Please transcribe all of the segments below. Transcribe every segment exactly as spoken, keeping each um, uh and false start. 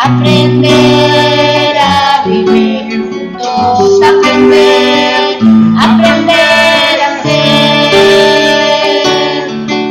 aprender a vivir juntos, aprender, aprender a ser,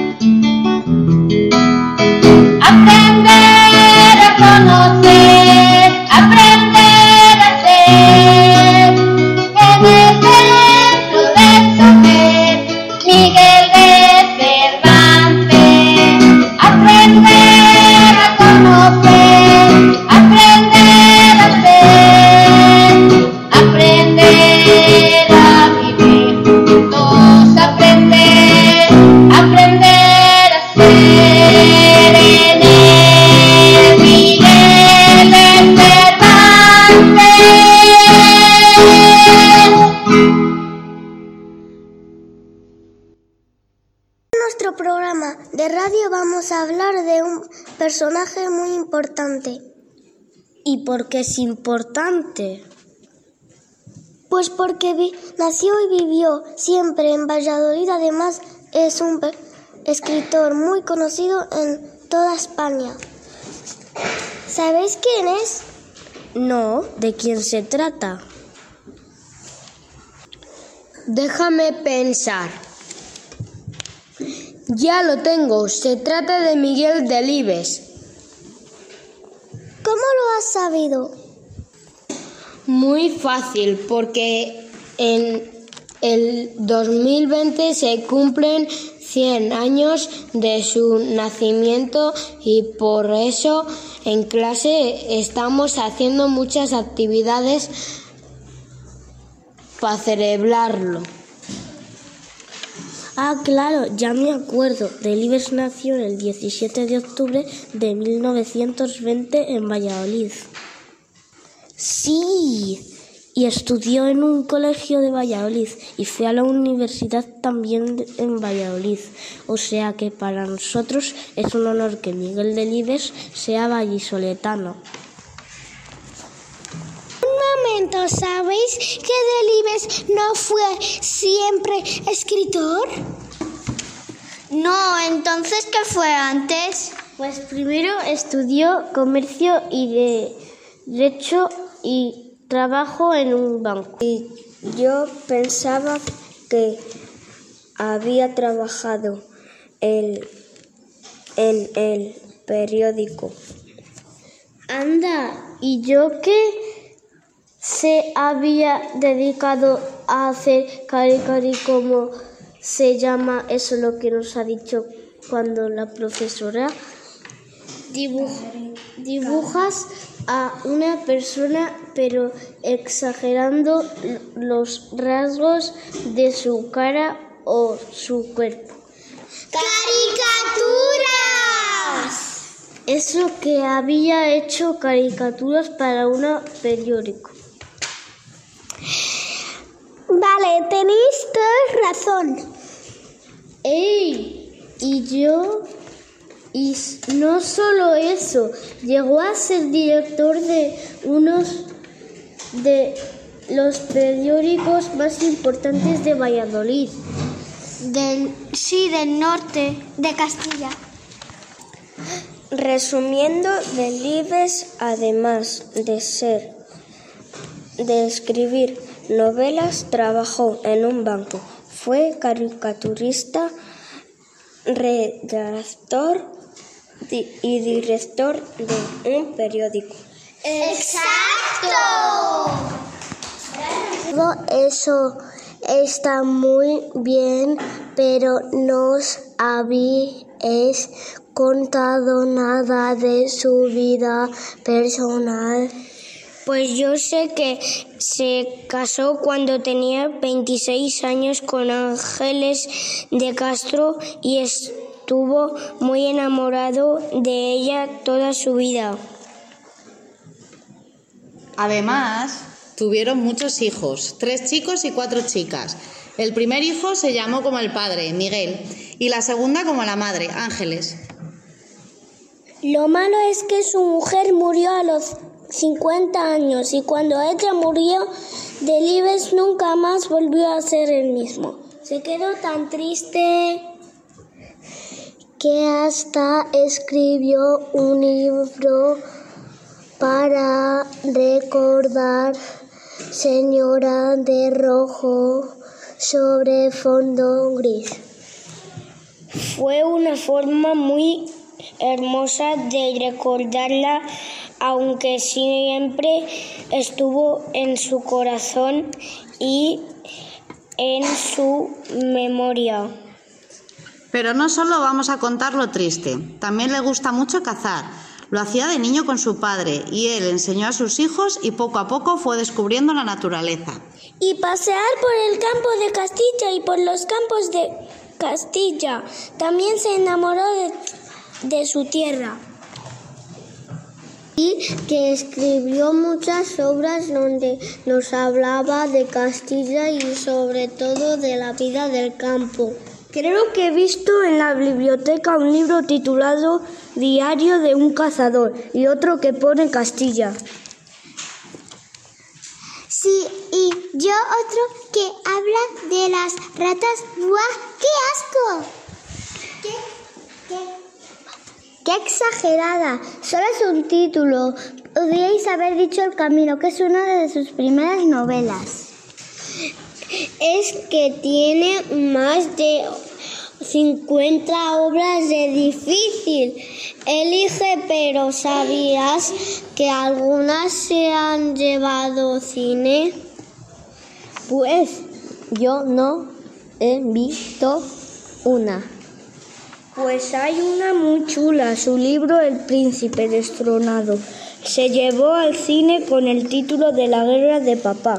aprender a conocer, aprender a ser, en el centro del saber, Miguel de Cervantes, aprender a conocer, aprender a ser, aprender a vivir juntos, aprender, aprender a ser, en el Miguel de Cervantes. En nuestro programa de radio vamos a hablar de un personaje muy importante. ¿Y por qué es importante? Pues porque vi- nació y vivió siempre en Valladolid. Además, es un pe- escritor muy conocido en toda España. ¿Sabéis quién es? No, ¿de quién se trata? Déjame pensar. Ya lo tengo, se trata de Miguel Delibes. ¿Cómo lo has sabido? Muy fácil, porque en el dos mil veinte se cumplen cien años de su nacimiento y por eso en clase estamos haciendo muchas actividades para celebrarlo. Ah, claro, ya me acuerdo. Delibes nació el diecisiete de octubre de mil novecientos veinte en Valladolid. Sí, y estudió en un colegio de Valladolid y fue a la universidad también en Valladolid. O sea que para nosotros es un honor que Miguel Delibes sea vallisoletano. Un momento, ¿sabéis que Delibes no fue siempre escritor? No, entonces, ¿qué fue antes? Pues primero estudió comercio y de derecho y trabajo en un banco. Y yo pensaba que había trabajado el, en el periódico. Anda, ¿y yo qué? Se había dedicado a hacer cari-cari, como se llama eso lo que nos ha dicho cuando la profesora dibuja, dibujas a una persona pero exagerando los rasgos de su cara o su cuerpo. ¡Caricaturas! Eso que había hecho caricaturas para un periódico. Vale, tenéis toda razón. ¡Ey! Y yo, y no solo eso, llegó a ser director de unos de los periódicos más importantes de Valladolid. Del, sí, del norte, de Castilla. Resumiendo, Delibes, además de ser, de escribir novelas, trabajó en un banco, fue caricaturista, redactor y director de un periódico. ¡Exacto! Todo eso está muy bien, pero no os habéis contado nada de su vida personal. Pues yo sé que se casó cuando tenía veintiséis años con Ángeles de Castro y estuvo muy enamorado de ella toda su vida. Además, tuvieron muchos hijos, tres chicos y cuatro chicas. El primer hijo se llamó como el padre, Miguel, y la segunda como la madre, Ángeles. Lo malo es que su mujer murió a los cincuenta años y cuando ella murió, Delibes nunca más volvió a ser el mismo. Se quedó tan triste que hasta escribió un libro para recordar, señora de rojo sobre fondo gris. Fue una forma muy hermosa de recordarla, aunque siempre estuvo en su corazón y en su memoria. Pero no solo vamos a contar lo triste, también le gusta mucho cazar. Lo hacía de niño con su padre y él enseñó a sus hijos y poco a poco fue descubriendo la naturaleza. Y pasear por el campo de Castilla y por los campos de Castilla. También se enamoró de, de su tierra. Y que escribió muchas obras donde nos hablaba de Castilla y sobre todo de la vida del campo. Creo que he visto en la biblioteca un libro titulado Diario de un cazador y otro que pone Castilla. Sí, y yo otro que habla de las ratas. ¡Buah! ¡Qué asco! ¿Qué? ¿Qué? ¡Qué exagerada! Solo es un título. Podríais haber dicho El Camino, que es una de sus primeras novelas. Es que tiene más de cincuenta obras de difícil. Elige, pero ¿sabías que algunas se han llevado cine? Pues yo no he visto una. Pues hay una muy chula, su libro El Príncipe Destronado. Se llevó al cine con el título de La Guerra de Papá.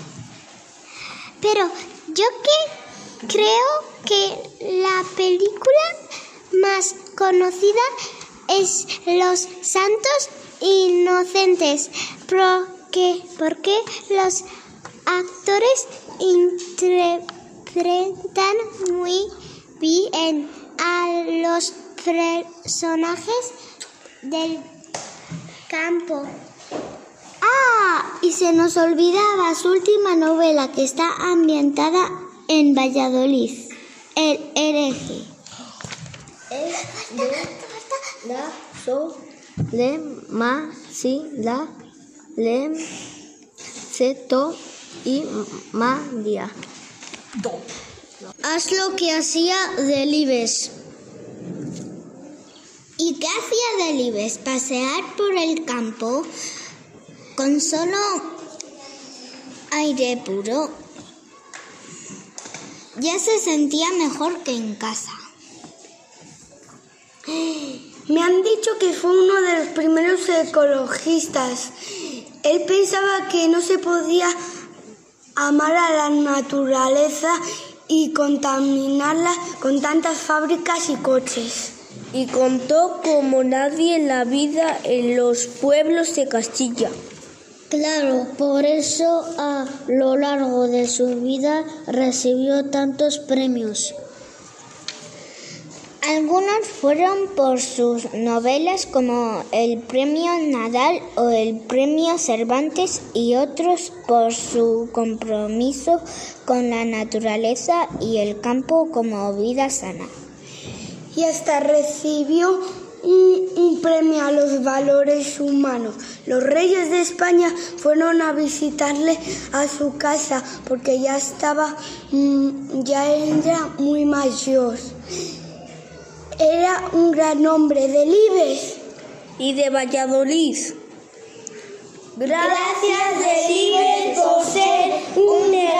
Pero yo que creo que la película más conocida es Los Santos Inocentes, porque, porque los actores interpretan muy bien a los personajes del campo. Ah, y se nos olvidaba su última novela, que está ambientada en Valladolid, El hereje. Es de la Solemacía, Lemceto y María. Haz lo que hacía Delibes. ¿Y qué hacía Delibes? Pasear por el campo con solo aire puro. Ya se sentía mejor que en casa. Me han dicho que fue uno de los primeros ecologistas. Él pensaba que no se podía amar a la naturaleza y contaminarla con tantas fábricas y coches. Y contó como nadie en la vida en los pueblos de Castilla. Claro, por eso a lo largo de su vida recibió tantos premios. Algunos fueron por sus novelas como el Premio Nadal o el Premio Cervantes y otros por su compromiso con la naturaleza y el campo como vida sana. Y hasta recibió un, un premio a los valores humanos. Los reyes de España fueron a visitarle a su casa porque ya estaba, mmm, ya era muy mayor. Era un gran hombre, Delibes. Y de Valladolid. Gracias, Delibes, por ser un